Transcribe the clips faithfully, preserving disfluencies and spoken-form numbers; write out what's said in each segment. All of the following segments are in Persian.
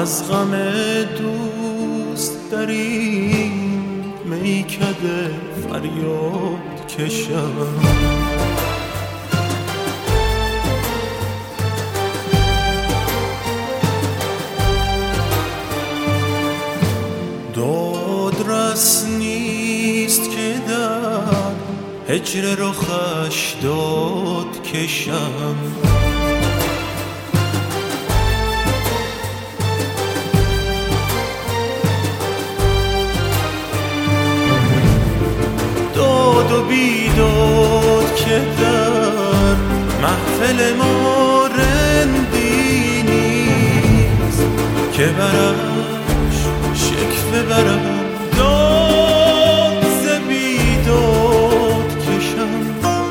از غم دوست در این میکده فریاد کشم. دادرس نیست که در هجر رخش داد کشم. داد و بیداد که در محفل ما رندی نیست که برش شکوه برم داد ز بیداد کشم.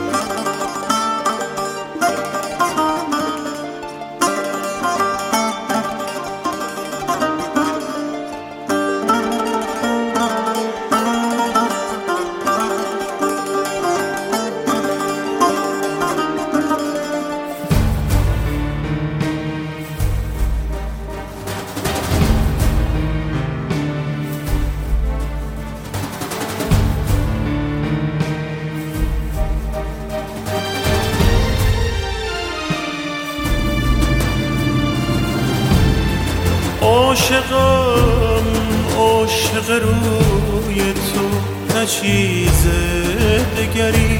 عاشقم عاشق روی تو نه چیز دگری،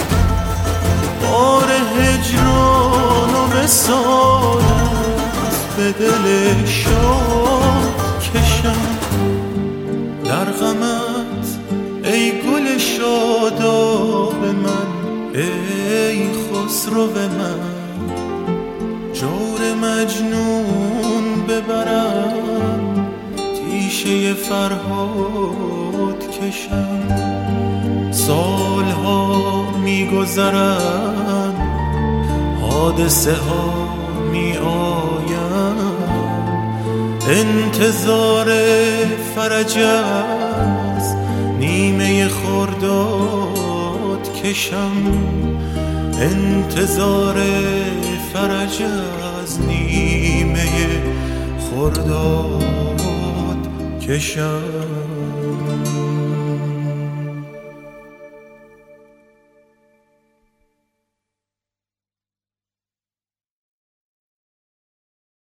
بار هجران و وصالت به دل شاد کشم. در غمت ای گل شاداب من، ای خسرو من، جور مجنون ببرم تیشه فرهاد کشم. سالها میگذرن حادثه ها می آیم، انتظار فرج از نیمه خرداد کشم. انتظار فرج از نیمه خرداد کشم.